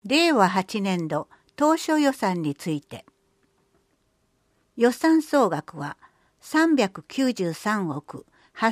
令和8年度当初予算について、予算総額は393億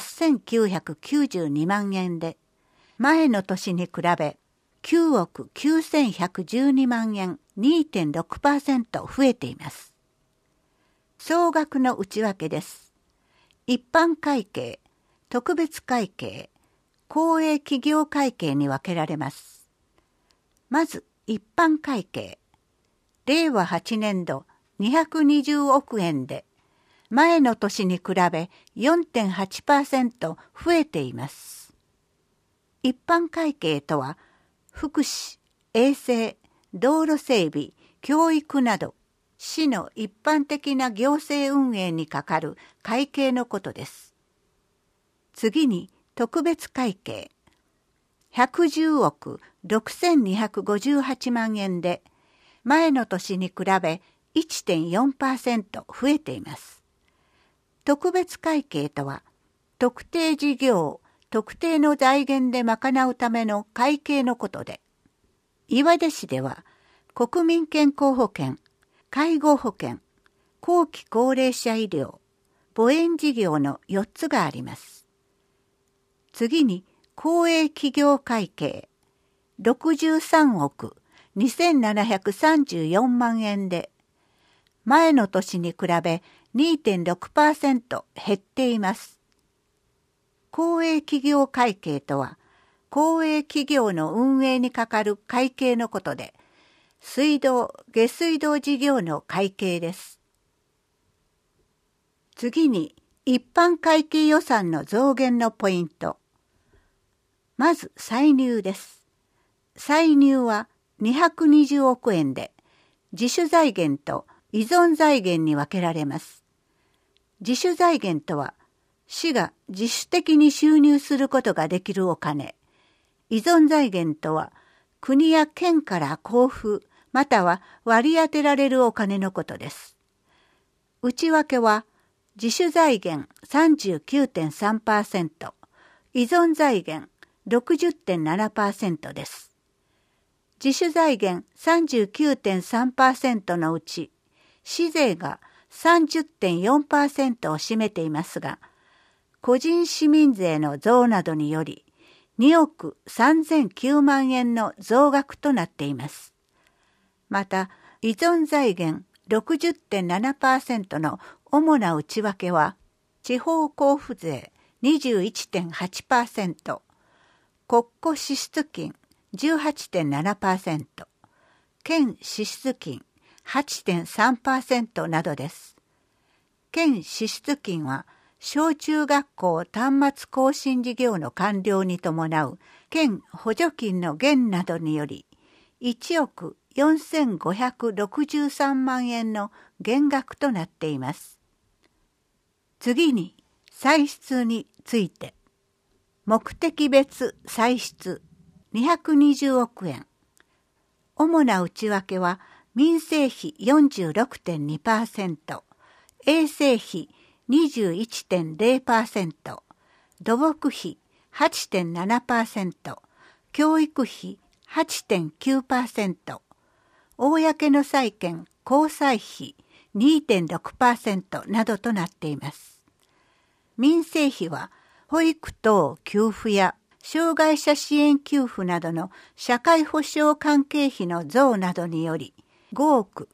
8992万円で、前の年に比べ9億9112万円 2.6% 増えています。総額の内訳です。一般会計、特別会計、公営企業会計に分けられます。まず一般会計、令和8年度220億円で、前の年に比べ 4.8% 増えています。一般会計とは、福祉、衛生、道路整備、教育など、市の一般的な行政運営にかかる会計のことです。次に特別会計、110億6258万円で、前の年に比べ 1.4% 増えています。特別会計とは、特定事業、特定の財源で賄うための会計のことで、岩出市では国民健康保険、介護保険、後期高齢者医療、母園事業の4つがあります。次に公営企業会計、63億2734万円で、前の年に比べ 2.6% 減っています。公営企業会計とは、公営企業の運営にかかる会計のことで、水道・下水道事業の会計です。次に、一般会計予算の増減のポイント。まず、歳入です。歳入は220億円で、自主財源と依存財源に分けられます。自主財源とは、市が自主的に収入することができるお金。依存財源とは、国や県から交付、または割り当てられるお金のことです。内訳は、自主財源 39.3%、依存財源 60.7% です。自主財源 39.3% のうち、市税が 30.4% を占めていますが、個人市民税の増などにより、2億3009万円の増額となっています。また、依存財源 60.7% の主な内訳は、地方交付税 21.8%、国庫支出金 18.7%、県支出金 8.3% などです。県支出金は、小中学校端末更新事業の完了に伴う県補助金の減などにより1億4563万円の減額となっています。次に歳出について、目的別歳出220億円。主な内訳は民生費 46.2%、衛生費21.0%、土木費 8.7%、教育費 8.9%、公の債権・公債費 2.6% などとなっています。民生費は保育等給付や障害者支援給付などの社会保障関係費の増などにより5億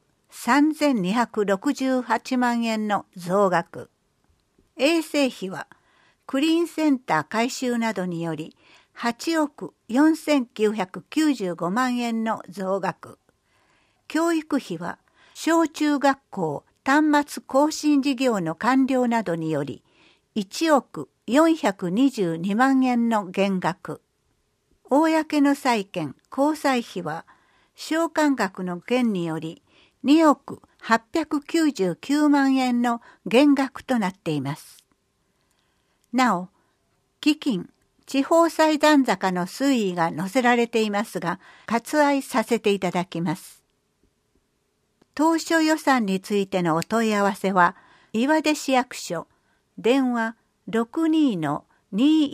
3268万円の増額。衛生費はクリーンセンター改修などにより8億4995万円の増額。教育費は小中学校端末更新事業の完了などにより1億422万円の減額。公の債権・公債費は償還額の減により2億899万円の減額となっています。なお、基金・地方債残高の推移が載せられていますが、割愛させていただきます。当初予算についてのお問い合わせは、岩出市役所、電話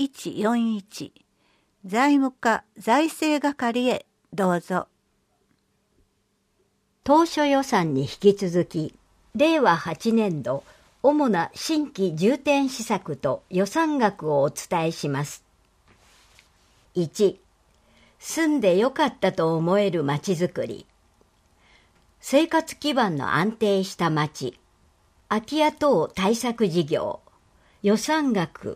62-2141、財務課財政係へどうぞ。 当初予算に引き続き、令和8年度、主な新規重点施策と予算額をお伝えします。1、住んでよかったと思えるまちづくり。生活基盤の安定したまち。空き家等対策事業。予算額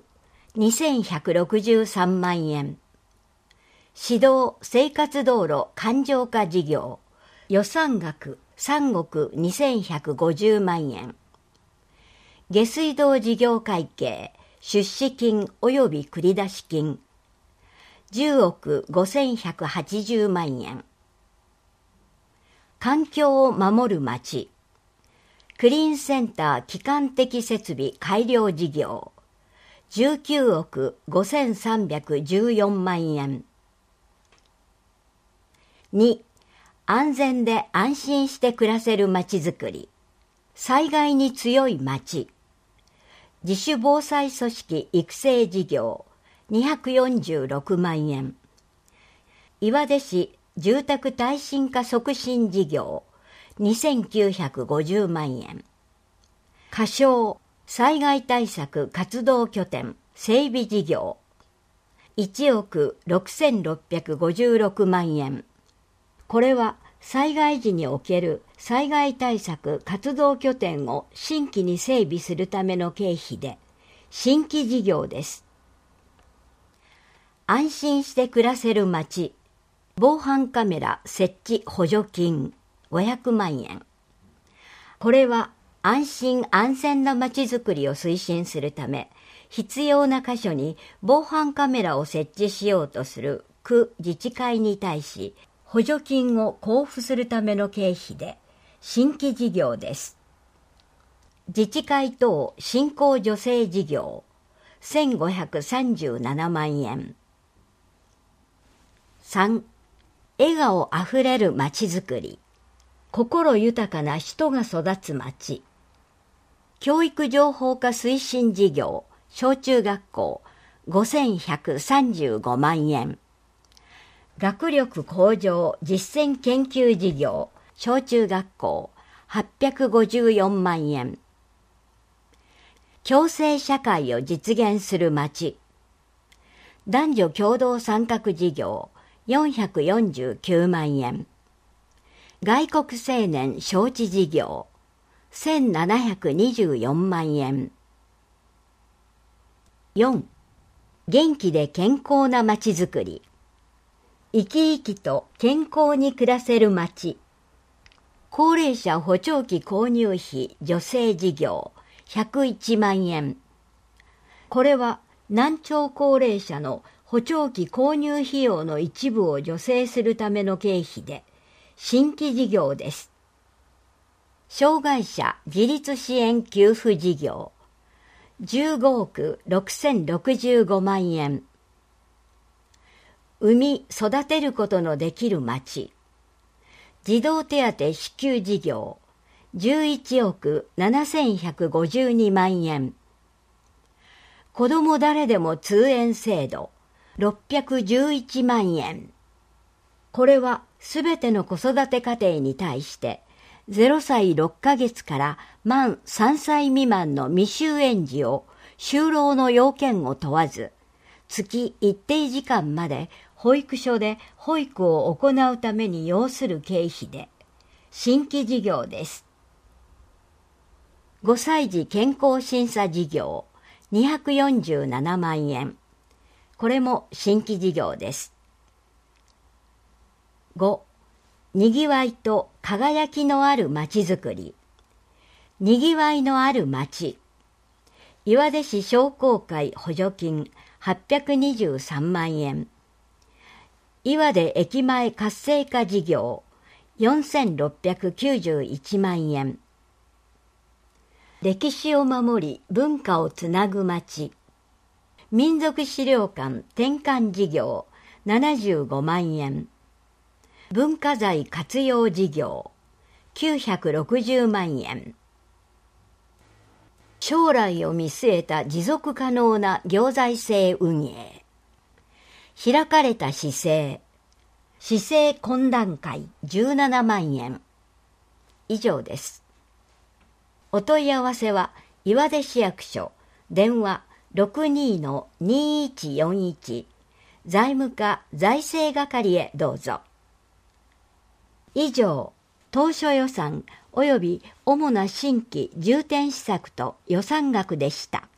2163万円。市道生活道路環状化事業。予算額3億2150万円。下水道事業会計、出資金及び繰出金。10億5180万円。環境を守る町。クリーンセンター基幹的設備改良事業。19億5314万円。2、安全で安心して暮らせるまちづくり。災害に強いまち。自主防災組織育成事業。246万円。岩出市住宅耐震化促進事業。2950万円。仮称災害対策活動拠点整備事業。1億6656万円。これは災害時における災害対策活動拠点を新規に整備するための経費で、新規事業です。安心して暮らせる町。防犯カメラ設置補助金500万円。これは安心安全な町づくりを推進するため、必要な箇所に防犯カメラを設置しようとする区自治会に対し、補助金を交付するための経費で、新規事業です。自治会等振興助成事業、1537万円。3、笑顔あふれるまちづくり。心豊かな人が育つまち。教育情報化推進事業、小中学校、5135万円。学力向上実践研究事業、小中学校、854万円。共生社会を実現するまち。男女共同参画事業、449万円。外国青年招致事業、1724万円。4、元気で健康なまちづくり。生き生きと健康に暮らせるまち。高齢者補聴器購入費助成事業、101万円。これは難聴高齢者の補聴器購入費用の一部を助成するための経費で、新規事業です。障害者自立支援給付事業、15億6065万円。産み育てることのできるまち。児童手当支給事業、11億7152万円。子ども誰でも通園制度、611万円。これはすべての子育て家庭に対して、0歳6ヶ月から満3歳未満の未就園児を就労の要件を問わず、月一定時間まで保育所で保育を行うために要する経費で、新規事業です。5歳児健康審査事業、247万円。これも新規事業です。5、にぎわいと輝きのあるまちづくり。にぎわいのあるまち。岩出市商工会補助金823万円。岩出駅前活性化事業4691万円。歴史を守り文化をつなぐ町。民族資料館転換事業75万円。文化財活用事業960万円。将来を見据えた持続可能な行財政運営。開かれた市政懇談会17万円。 以上です。お問い合わせは岩出市役所電話 62-2141 財務課財政係へどうぞ。以上、当初予算及び主な新規重点施策と予算額でした。